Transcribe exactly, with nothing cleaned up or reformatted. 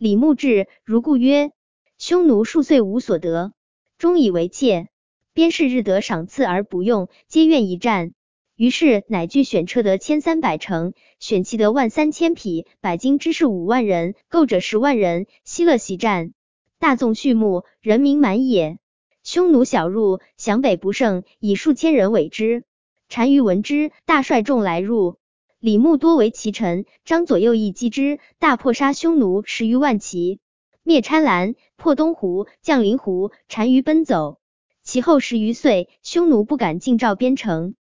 李牧至，如故曰：匈奴数岁无所得，终以为怯。边士日得赏赐而不用，皆愿一战。于是乃俱选车得千三百乘，选骑得万三千匹，百精之士五万人，构者十万人，西乐袭战。大纵畜牧，人民满也。匈奴小入，降北不胜，以数千人围之。单于闻之，大率众来入。李牧多为其臣，张左右翼击之，大破杀匈奴十余万骑，灭骞蓝，破东湖，降临湖，单于奔走。其后十余岁，匈奴不敢进赵边城。